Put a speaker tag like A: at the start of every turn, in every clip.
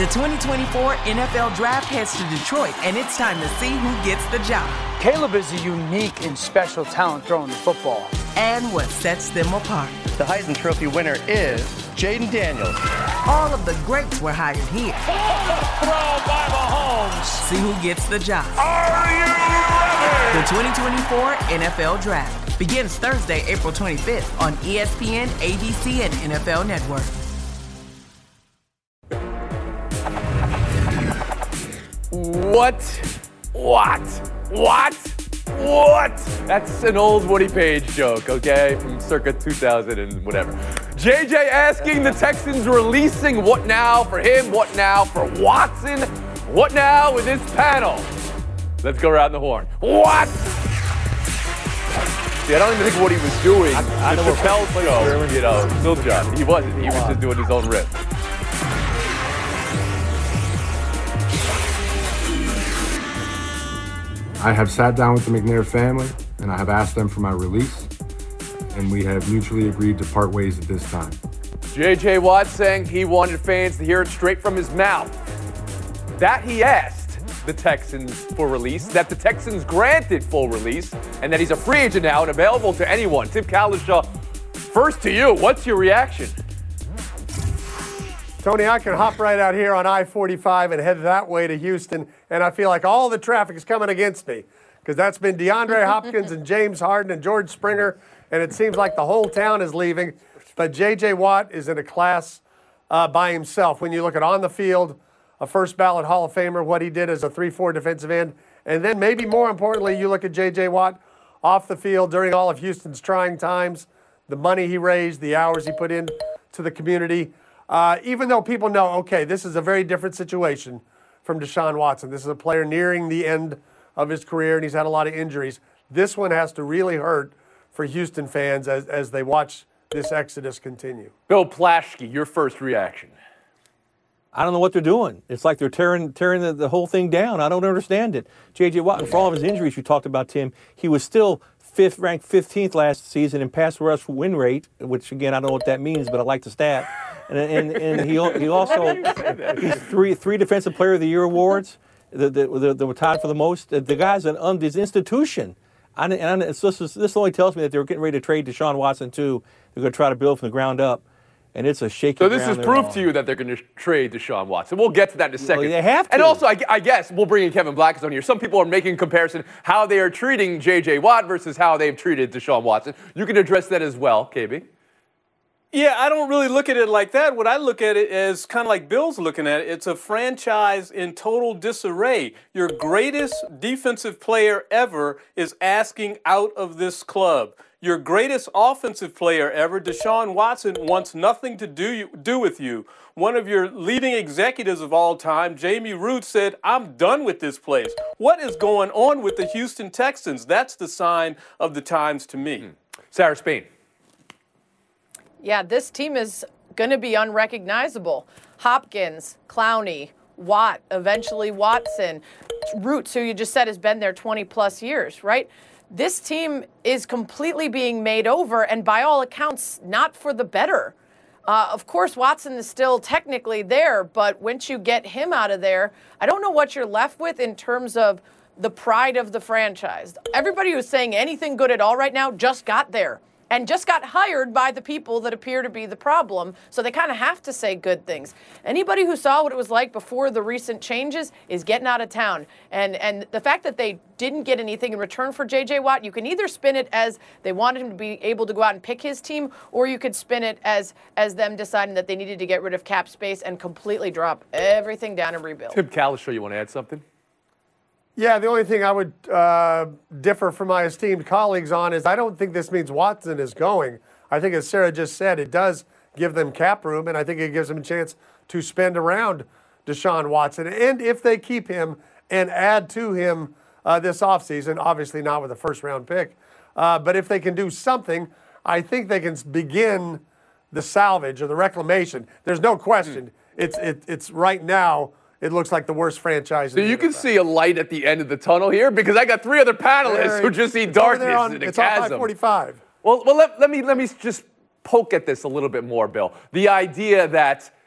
A: The 2024 NFL Draft heads to Detroit, and it's time to see who gets the job.
B: Caleb is a unique and special talent throwing the football.
A: And what sets them apart.
C: The Heisman Trophy winner is Jaden Daniels.
A: All of the greats were hired here.
D: Throw by Mahomes.
A: See who gets the job.
D: Are you ready?
A: The 2024 NFL Draft begins Thursday, April 25th on ESPN, ABC, and NFL Network.
E: What? That's an old Woody Page joke, okay, from circa 2000 and whatever. JJ asking the Texans releasing what now for him, what now for Watson, what now with this panel? Let's go around the horn. What? See, I don't even think what he was doing. I know Chappelle show, you know, still John. He wasn't. He was just doing his own riff.
F: I have sat down with the McNair family, and I have asked them for my release, and we have mutually agreed to part ways at this time.
E: J.J. Watt saying he wanted fans to hear it straight from his mouth. That he asked the Texans for release, that the Texans granted full release, and that he's a free agent now and available to anyone. Tim Cowlishaw, first to you. What's your reaction?
G: Tony, I can hop right out here on I-45 and head that way to Houston, and I feel like all the traffic is coming against me because that's been DeAndre Hopkins and James Harden and George Springer, and it seems like the whole town is leaving. But J.J. Watt is in a class by himself. When you look at on the field, a first-ballot Hall of Famer, what he did as a 3-4 defensive end, and then maybe more importantly, you look at J.J. Watt off the field during all of Houston's trying times, the money he raised, the hours he put in to the community. Even though people know, okay, this is a very different situation from Deshaun Watson. This is a player nearing the end of his career, and he's had a lot of injuries. This one has to really hurt for Houston fans as they watch this exodus continue.
E: Bill Plaschke, your first reaction.
H: I don't know what they're doing. It's like they're tearing the whole thing down. I don't understand it. J.J. Watt, for all of his injuries you talked about, Tim, he was still ranked 15th last season in pass rush win rate, which, again, I don't know what that means, but I like the stat. And he also he's three Defensive Player of the Year awards that were tied for the most. The guy's this institution. This only tells me that they're getting ready to trade Deshaun Watson too. They're going to try to build from the ground up, and it's a shaky.
E: So this is proof to you that they're going to trade Deshaun Watson. We'll get to that in a second.
H: Well, they have to.
E: And also, I guess we'll bring in Kevin Blackstone here. Some people are making comparison how they are treating J.J. Watt versus how they've treated Deshaun Watson. You can address that as well, KB.
I: Yeah, I don't really look at it like that. What I look at it as kind of like Bill's looking at it. It's a franchise in total disarray. Your greatest defensive player ever is asking out of this club. Your greatest offensive player ever, Deshaun Watson, wants nothing to do with you. One of your leading executives of all time, Jamie Root, said, "I'm done with this place." What is going on with the Houston Texans? That's the sign of the times to me.
E: Sarah Spain.
J: Yeah, this team is going to be unrecognizable. Hopkins, Clowney, Watt, eventually Watson, Roots, who you just said has been there 20-plus years, right? This team is completely being made over, and by all accounts, not for the better. Of course, Watson is still technically there, but once you get him out of there, I don't know what you're left with in terms of the pride of the franchise. Everybody who's saying anything good at all right now just got there. And just got hired by the people that appear to be the problem, so they kind of have to say good things. Anybody who saw what it was like before the recent changes is getting out of town. And the fact that they didn't get anything in return for J.J. Watt, you can either spin it as they wanted him to be able to go out and pick his team, or you could spin it as them deciding that they needed to get rid of cap space and completely drop everything down and rebuild.
E: Tim Cowlishaw, you want to add something?
G: Yeah, the only thing I would differ from my esteemed colleagues on is I don't think this means Watson is going. I think, as Sarah just said, it does give them cap room, and I think it gives them a chance to spend around Deshaun Watson. And if they keep him and add to him this offseason, obviously not with a first-round pick, but if they can do something, I think they can begin the salvage or the reclamation. There's no question. It's right now. It looks like the worst franchise.
E: So you can see a light at the end of the tunnel here because I got three other panelists who just see darkness in a
G: chasm. It's
E: chasm.
G: on 45.
E: Well, let me just poke at this a little bit more, Bill. The idea that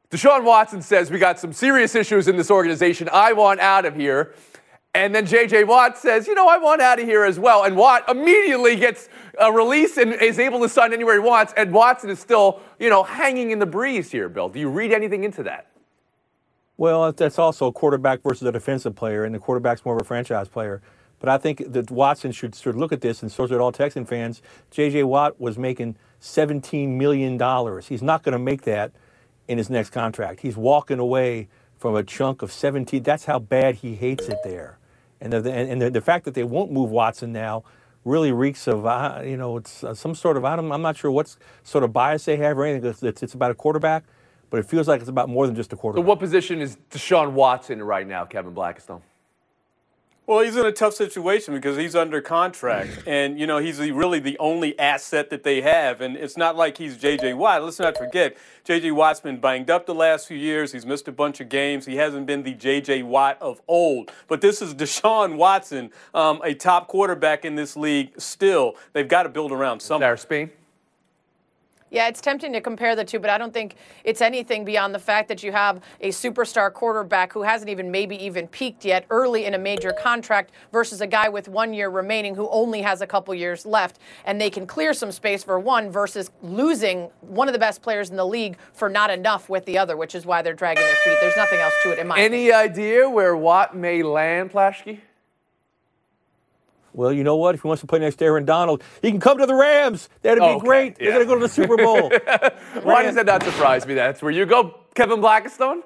E: Deshaun Watson says, we got some serious issues in this organization. I want out of here. And then J.J. Watt says, I want out of here as well. And Watt immediately gets a release and is able to sign anywhere he wants. And Watson is still, hanging in the breeze here, Bill. Do you read anything into that?
H: Well, that's also a quarterback versus a defensive player, and the quarterback's more of a franchise player. But I think that Watson should look at this, and so should all Texan fans. J.J. Watt was making $17 million. He's not going to make that in his next contract. He's walking away from a chunk of 17. That's how bad he hates it there. And the fact that they won't move Watson now really reeks of, it's some sort of, I'm not sure what sort of bias they have or anything. It's about a quarterback, but it feels like it's about more than just a quarterback.
E: So what position is Deshaun Watson right now, Kevin Blackistone?
I: Well, he's in a tough situation because he's under contract, and he's really the only asset that they have. And it's not like he's J.J. Watt. Let's not forget, J.J. Watt's been banged up the last few years. He's missed a bunch of games. He hasn't been the J.J. Watt of old. But this is Deshaun Watson, a top quarterback in this league. Still, they've got to build around something.
E: Sarah Spain?
J: Yeah, it's tempting to compare the two, but I don't think it's anything beyond the fact that you have a superstar quarterback who hasn't maybe even peaked yet early in a major contract versus a guy with 1 year remaining who only has a couple years left, and they can clear some space for one versus losing one of the best players in the league for not enough with the other, which is why they're dragging their feet. There's nothing else to it in my opinion.
E: Any idea where Watt may land, Plaschke?
H: Well, you know what? If he wants to play next to Aaron Donald, he can come to the Rams. That'd be great. Yeah. They're going to go to the Super Bowl.
E: Why does that not surprise me? That's where you go, Kevin Blackistone?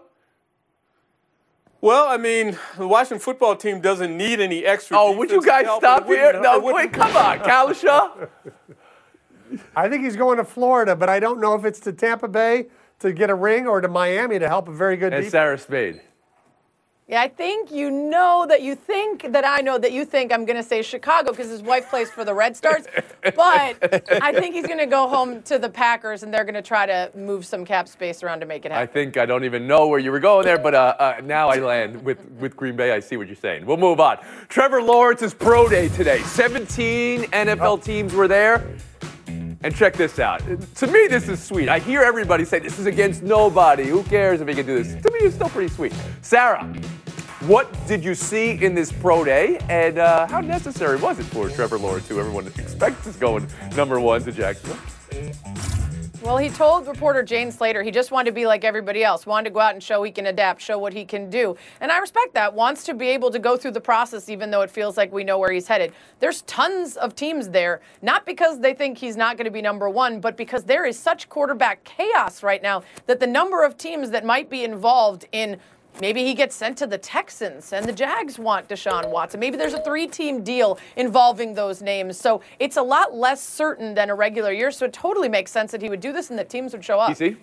I: Well, the Washington football team doesn't need any extra.
E: Oh, would you guys stop here? No, wait, come on, Kalisha.
G: I think he's going to Florida, but I don't know if it's to Tampa Bay to get a ring or to Miami to help a very good defense.
E: And Sarah Spade.
J: Yeah, I think I know that you think I'm going to say Chicago because his wife plays for the Red Stars. But I think he's going to go home to the Packers, and they're going to try to move some cap space around to make it happen.
E: I think I don't even know where you were going there, but now I land with Green Bay. I see what you're saying. We'll move on. Trevor Lawrence's pro day today. 17 NFL teams were there. And check this out. To me, this is sweet. I hear everybody say this is against nobody. Who cares if he can do this? To me, it's still pretty sweet. Sarah, what did you see in this pro day, and how necessary was it for Trevor Lawrence, who everyone expects is going #1 to Jacksonville?
J: Well, he told reporter Jane Slater he just wanted to be like everybody else, wanted to go out and show he can adapt, show what he can do. And I respect that, wants to be able to go through the process even though it feels like we know where he's headed. There's tons of teams there, not because they think he's not going to be #1, but because there is such quarterback chaos right now that the number of teams that might be involved in maybe he gets sent to the Texans and the Jags want Deshaun Watson. Maybe there's a 3-team deal involving those names. So it's a lot less certain than a regular year. So it totally makes sense that he would do this and that teams would show up.
E: PC?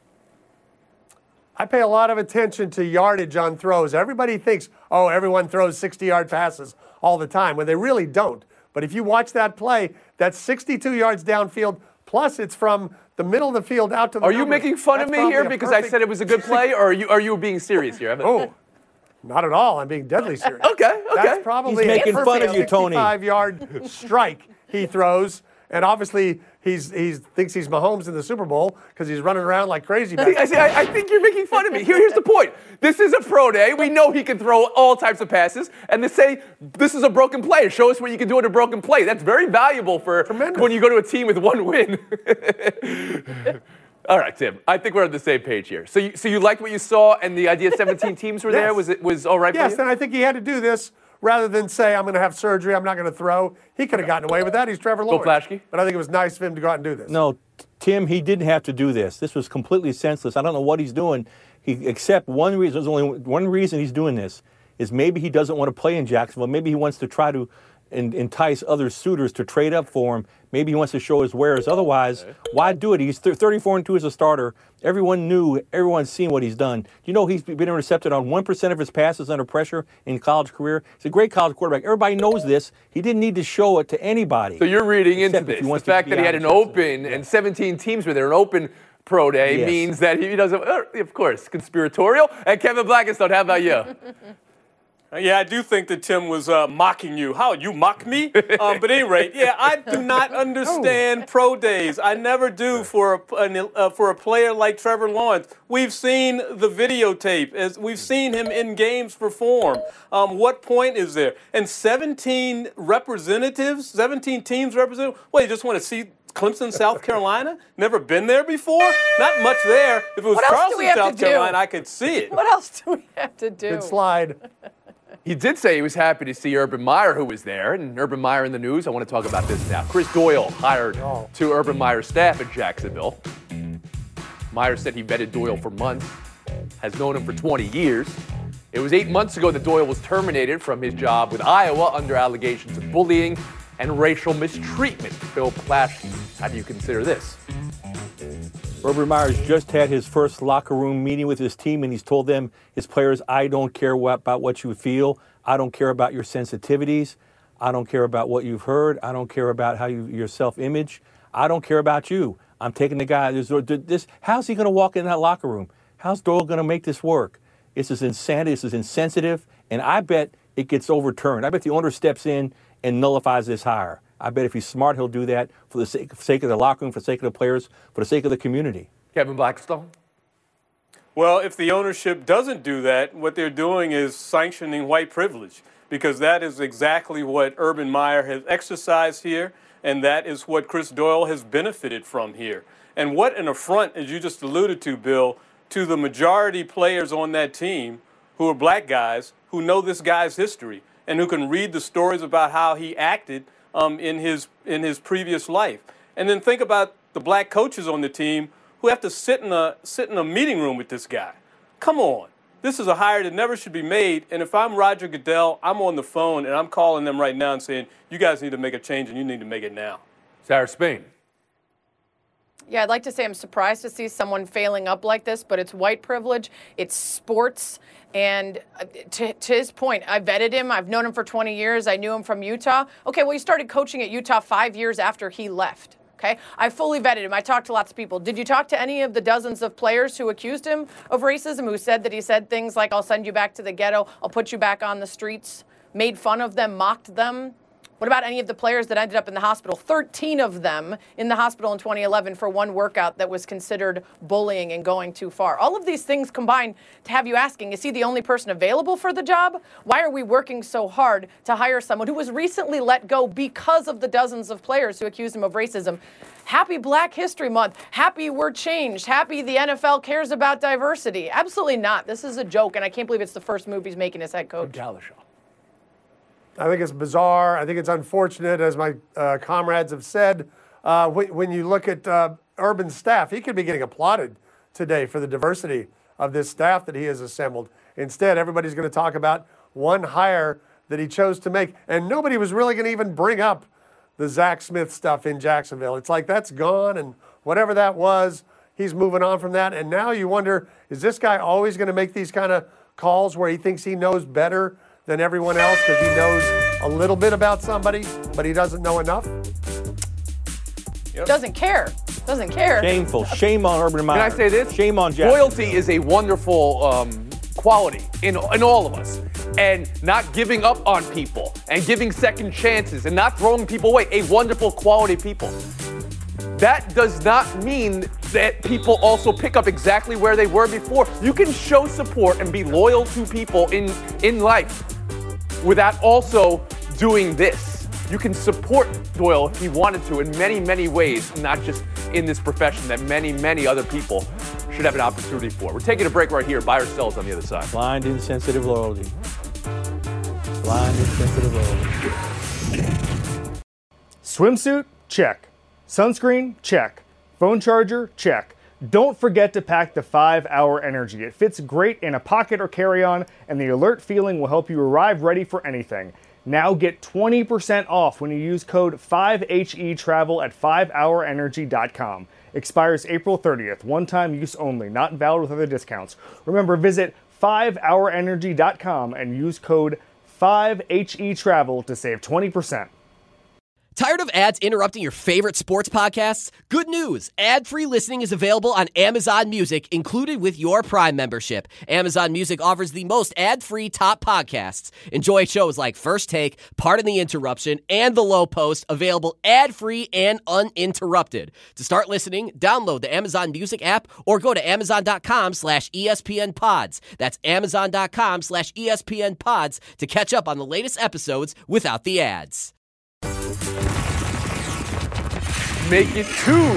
G: I pay a lot of attention to yardage on throws. Everybody thinks, everyone throws 60-yard passes all the time, when they really don't. But if you watch that play, that's 62 yards downfield, plus it's from the middle of the field out to the
E: Are you making fun of me here because I said it was a good play, or are you being serious here?
G: Not at all. I'm being deadly serious.
E: Okay.
G: That's probably
H: He's making fun of you, Tony.
G: 65-yard strike he throws, and obviously he thinks he's Mahomes in the Super Bowl because he's running around like crazy.
E: I think you're making fun of me. Here's the point. This is a pro day. We know he can throw all types of passes, and they say this is a broken play. Show us what you can do in a broken play. That's very valuable for when you go to a team with 1 win. All right, Tim. I think we're on the same page here. So you liked what you saw, and the idea 17 teams were there was all right for you?
G: Yes, and I think he had to do this rather than say, I'm going to have surgery, I'm not going to throw. He could have gotten away with that. He's Trevor Lawrence.
E: Plaschke?
G: But I think it was nice of him to go out and do this.
H: No, Tim, he didn't have to do this. This was completely senseless. I don't know what he's doing. Except one reason. There's only one reason he's doing this is maybe he doesn't want to play in Jacksonville. Maybe he wants to try to entice other suitors to trade up for him. Maybe he wants to show his wares. Otherwise, why do it? He's 34-2 as a starter. Everyone's seen what he's done. You know he's been intercepted on 1% of his passes under pressure in college career. He's a great college quarterback. Everybody knows this. He didn't need to show it to anybody.
E: So you're reading into this. The fact that he had an open and 17 teams were there, an open pro day means that he doesn't, of course, conspiratorial. And Kevin Blackistone, how about you?
I: Yeah, I do think that Tim was mocking you. How, you mock me? But at any rate, yeah, I do not understand pro days. I never do for a player like Trevor Lawrence. We've seen the videotape. We've seen him in games perform. What point is there? And 17 representatives, 17 teams represented? What, you just want to see Clemson, South Carolina? Never been there before? Not much there. If it was Charleston, South Carolina, I could see it.
J: What else do we have to do?
G: Good slide.
E: He did say he was happy to see Urban Meyer, who was there. And Urban Meyer in the news, I want to talk about this now. Chris Doyle hired to Urban Meyer's staff at Jacksonville. Meyer said he vetted Doyle for months, has known him for 20 years. It was 8 months ago that Doyle was terminated from his job with Iowa under allegations of bullying and racial mistreatment. Bill Plaschke, how do you consider this?
H: Urban Meyer's just had his first locker room meeting with his team, and he's told them, his players, I don't care about what you feel. I don't care about your sensitivities. I don't care about what you've heard. I don't care about how your self-image. I don't care about you. I'm taking the guy. How's he going to walk in that locker room? How's Doyle going to make this work? This is insanity. This is insensitive, and I bet it gets overturned. I bet the owner steps in and nullifies this hire. I bet if he's smart, he'll do that for the sake of the locker room, for the sake of the players, for the sake of the community.
E: Kevin Blackstone?
I: Well, if the ownership doesn't do that, what they're doing is sanctioning white privilege, because that is exactly what Urban Meyer has exercised here, and that is what Chris Doyle has benefited from here. And what an affront, as you just alluded to, Bill, to the majority players on that team who are black guys who know this guy's history and who can read the stories about how he acted in his previous life. And then think about the black coaches on the team who have to sit in a meeting room with this guy. Come on. This is a hire that never should be made. And if I'm Roger Goodell, I'm on the phone and I'm calling them right now and saying, you guys need to make a change and you need to make it now.
E: Sarah Spain.
J: Yeah, I'd like to say I'm surprised to see someone failing up like this, but it's white privilege, it's sports, and to his point, I vetted him. I've known him for 20 years. I knew him from Utah. Okay, well, he started coaching at Utah 5 years after he left. Okay, I fully vetted him. I talked to lots of people. Did you talk to any of the dozens of players who accused him of racism, who said that he said things like, I'll send you back to the ghetto, I'll put you back on the streets, made fun of them, mocked them? What about any of the players that ended up in the hospital? 13 of them in the hospital in 2011 for one workout that was considered bullying and going too far. All of these things combine to have you asking, is he the only person available for the job? Why are we working so hard to hire someone who was recently let go because of the dozens of players who accused him of racism? Happy Black History Month. Happy we're changed. Happy the NFL cares about diversity. Absolutely not. This is a joke, and I can't believe it's the first move he's making as head coach.
G: I think it's bizarre. I think it's unfortunate, as my comrades have said. When you look at Urban's staff, he could be getting applauded today for the diversity of this staff that he has assembled. Instead, everybody's going to talk about one hire that he chose to make, and nobody was really going to even bring up the Zach Smith stuff in Jacksonville. It's like that's gone, and whatever that was, he's moving on from that. And now you wonder, is this guy always going to make these kind of calls where he thinks he knows better than everyone else because he knows a little bit about somebody, but he doesn't know enough?
J: Yep. Doesn't care.
H: Shameful. Shame on Urban Meyer.
E: Can I say this?
H: Shame on Jackson.
E: Loyalty is a wonderful quality in all of us. And not giving up on people and giving second chances and not throwing people away, a wonderful quality people. That does not mean that people also pick up exactly where they were before. You can show support and be loyal to people in life without also doing this. You can support Doyle if he wanted to in many, many ways, not just in this profession that many, many other people should have an opportunity for. We're taking a break right here. Buy or sells on the other side.
H: Blind, insensitive loyalty. Blind, insensitive loyalty.
K: Swimsuit? Check. Sunscreen? Check. Phone charger? Check. Don't forget to pack the 5-Hour Energy. It fits great in a pocket or carry-on, and the alert feeling will help you arrive ready for anything. Now get 20% off when you use code 5HETRAVEL at 5hourenergy.com. Expires April 30th. One-time use only. Not valid with other discounts. Remember, visit 5hourenergy.com and use code 5HETRAVEL to save 20%.
L: Tired of ads interrupting your favorite sports podcasts? Good news! Ad-free listening is available on Amazon Music, included with your Prime membership. Amazon Music offers the most ad-free top podcasts. Enjoy shows like First Take, Pardon the Interruption, and The Low Post, available ad-free and uninterrupted. To start listening, download the Amazon Music app or go to amazon.com/ESPN Pods. That's amazon.com/ESPN Pods to catch up on the latest episodes without the ads.
E: Make it 2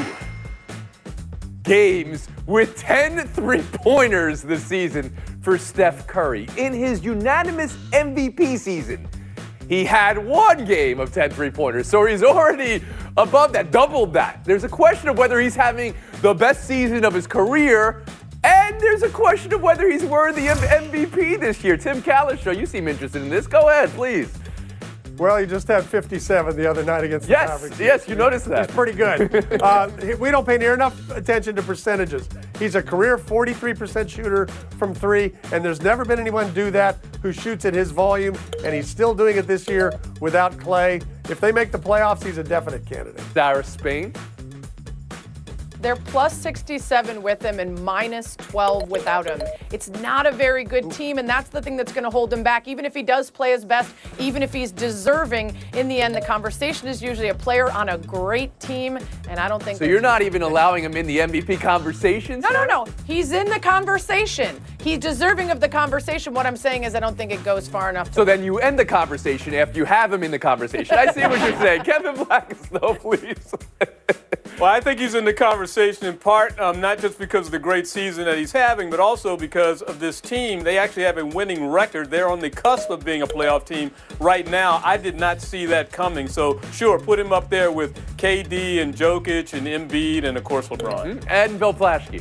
E: games with 10 3-pointers this season for Steph Curry. In his unanimous MVP season, he had 1 game of 10 3-pointers, so he's already above that, doubled that. There's a question of whether he's having the best season of his career, and there's a question of whether he's worthy of MVP this year. Tim Calishow, you seem interested in this. Go ahead, please.
G: Well, he just had 57 the other night against the Mavericks.
E: Yes, you noticed that.
G: He's pretty good. We don't pay near enough attention to percentages. He's a career 43% shooter from 3, and there's never been anyone do that who shoots at his volume, and he's still doing it this year without Clay. If they make the playoffs, he's a definite candidate.
E: Sarah Spain.
J: They're plus 67 with him and minus 12 without him. It's not a very good team, and that's the thing that's going to hold him back. Even if he does play his best, even if he's deserving, in the end, the conversation is usually a player on a great team, and I don't think...
E: So you're not even allowing him in the MVP conversation?
J: No. He's in the conversation. He's deserving of the conversation. What I'm saying is I don't think it goes far enough.
E: So then you end the conversation after you have him in the conversation. I see what you're saying. Kevin Blackislow, please.
I: Well, I think he's in the conversation in part, not just because of the great season that he's having, but also because of this team. They actually have a winning record. They're on the cusp of being a playoff team right now. I did not see that coming. So, sure, put him up there with KD and Jokic and Embiid and, of course, LeBron.
E: And Bill Plaschke.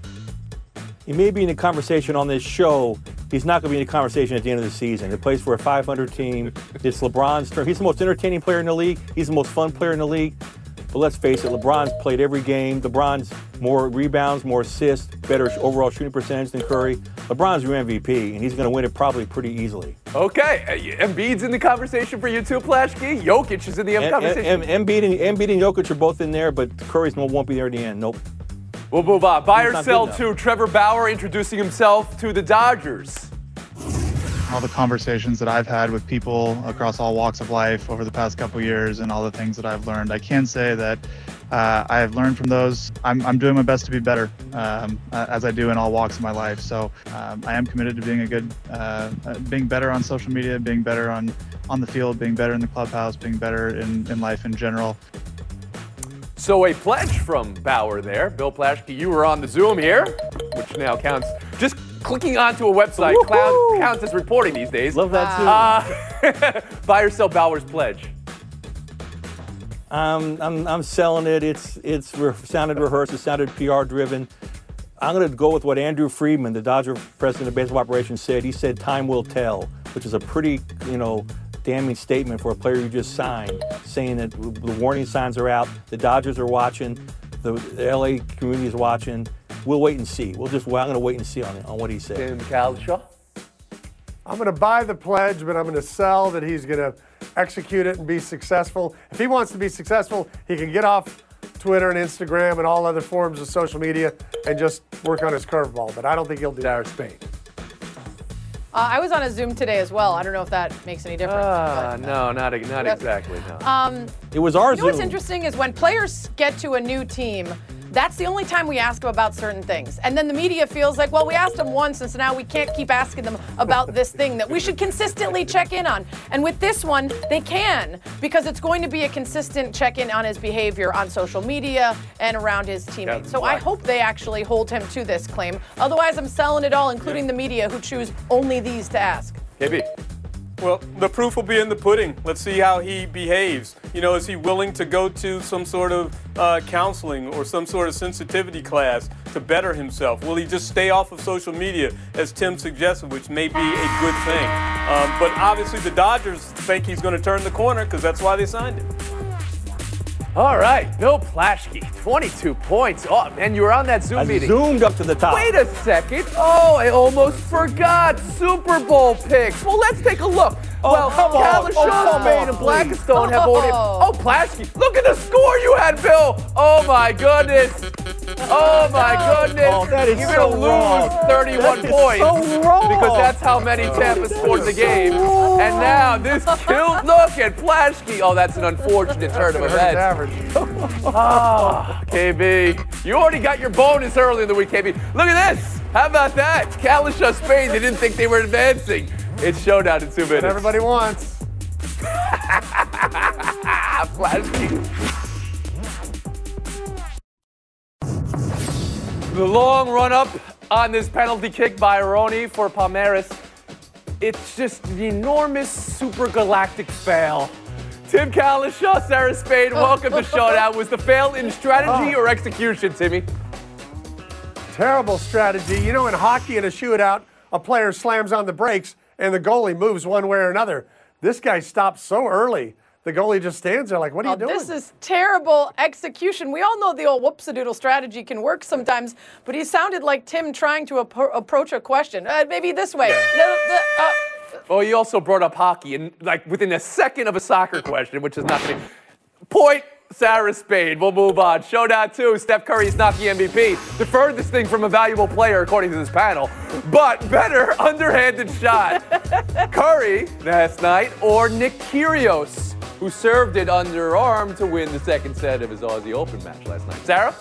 H: He may be in the conversation on this show. He's not going to be in the conversation at the end of the season. He plays for a 500 team. It's LeBron's turn. He's the most entertaining player in the league. He's the most fun player in the league. But let's face it, LeBron's played every game. LeBron's more rebounds, more assists, better overall shooting percentage than Curry. LeBron's your MVP, and he's going to win it probably pretty easily.
E: Okay, Embiid's in the conversation for you too, Plaschke. Jokic is in the conversation.
H: Embiid and Jokic are both in there, but Curry's won't be there at the end. Nope.
E: We'll move on. Buy or sell to Trevor Bauer introducing himself to the Dodgers.
M: All the conversations that I've had with people across all walks of life over the past couple of years and all the things that I've learned, I can say that I have learned from those. I'm doing my best to be better, as I do in all walks of my life. So I am committed to being being better on social media, being better on the field, being better in the clubhouse, being better in life in general.
E: So a pledge from Bauer there. Bill Plaschke, you were on the Zoom here, which now counts. Just clicking onto a website counts as reporting these days.
H: Love that too.
E: Buy or sell Bauer's pledge.
H: I'm selling it. It's sounded rehearsed. It sounded PR driven. I'm going to go with what Andrew Friedman, the Dodger president of baseball operations, said. He said, "Time will tell," which is a pretty, damning statement for a player you just signed, saying that the warning signs are out. The Dodgers are watching. The LA community is watching. We'll wait and see. I'm going to wait and see on what he said.
E: Tim Calishow?
G: I'm going to buy the pledge, but I'm going to sell that he's going to execute it and be successful. If he wants to be successful, he can get off Twitter and Instagram and all other forms of social media and just work on his curveball. But I don't think he'll do that.
E: Spain.
J: I was on a Zoom today as well. I don't know if that makes any difference.
E: No, not exactly, no.
H: It was our Zoom.
J: What's interesting is when players get to a new team, that's the only time we ask them about certain things. And then the media feels like, well, we asked them once, and so now we can't keep asking them about this thing that we should consistently check in on. And with this one, they can, because it's going to be a consistent check-in on his behavior on social media and around his teammates. So I hope they actually hold him to this claim. Otherwise, I'm selling it all, including the media, who choose only these to ask.
E: KB.
I: Well, the proof will be in the pudding. Let's see how he behaves. Is he willing to go to some sort of counseling or some sort of sensitivity class to better himself? Will he just stay off of social media, as Tim suggested, which may be a good thing? But obviously the Dodgers think he's going to turn the corner because that's why they signed him.
E: All right, Bill Plaschke, 22 points. Oh, man, you were on that Zoom meeting.
H: Zoomed up to the top.
E: Wait a second. Oh, I almost forgot. Super Bowl picks. Well, let's take a look. Well, Kalasha, Spain, and Blackistone have already. Oh, Plaschke, look at the score you had, Bill. Oh, my goodness. Oh, my goodness.
H: Oh, that is
E: You're
H: so
E: going to
H: wrong.
E: lose 31
H: That is
E: points.
H: so wrong.
E: Because that's how many Tampa scored in the game. And now this killed. Look at Plaschke. Oh, that's an unfortunate turn of events. Ah, KB. You already got your bonus early in the week, KB. Look at this. How about that? Kalasha, Spain, they didn't think they were advancing. It's showdown in 2 minutes.
G: What everybody wants.
E: Plaschke. The long run-up on this penalty kick by Ronnie for Palmeiras. It's just an enormous super galactic fail. Tim Kalasha, Sarah Spain, welcome to Showdown. Was the fail in strategy or execution, Timmy?
G: Terrible strategy. You know, in hockey, in a shootout, a player slams on the brakes and the goalie moves one way or another. This guy stops so early. The goalie just stands there like, what are you doing?
J: This is terrible execution. We all know the old whoops-a-doodle strategy can work sometimes, but he sounded like Tim trying to approach a question. Maybe this way.
E: Well, he also brought up hockey, and like within a second of a soccer question, which is not going to point. Sarah Spain. We'll move on. Showdown 2. Steph Curry is not the MVP. The furthest thing from a valuable player, according to this panel. But better underhanded shot. Curry last night or Nick Kyrgios, who served it underarm to win the second set of his Aussie Open match last night. Sarah?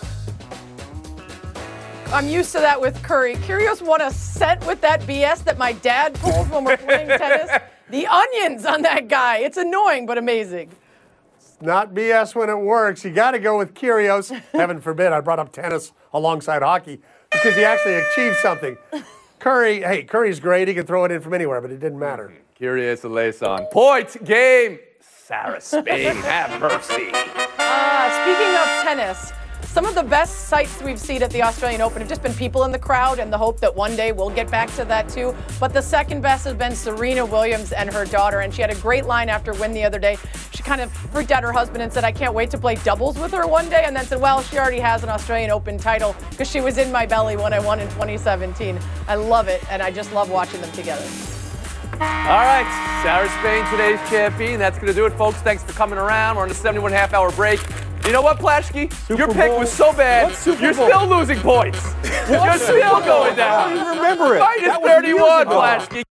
J: I'm used to that with Curry. Kyrgios won a set with that BS that my dad pulls when we're playing tennis. The onions on that guy. It's annoying, but amazing.
G: Not BS when it works. You got to go with Kyrgios. Heaven forbid I brought up tennis alongside hockey because he actually achieved something. Curry's great. He can throw it in from anywhere, but it didn't matter.
E: Kyrgios and Layson. Point game. Sarah Spain, have mercy.
J: Speaking of tennis, some of the best sights we've seen at the Australian Open have just been people in the crowd and the hope that one day we'll get back to that too. But the second best has been Serena Williams and her daughter, and she had a great line after win the other day. She kind of freaked out her husband and said, I can't wait to play doubles with her one day, and then said, well, she already has an Australian Open title because she was in my belly when I won in 2017. I love it, and I just love watching them together.
E: All right, Sarah Spain, today's champion. That's going to do it, folks. Thanks for coming around. We're on a 71.5-hour break. You know what, Plaschke? Your pick was so bad, you're still losing points. You're still going down.
H: I don't even remember it.
E: Minus 31, Plaschke.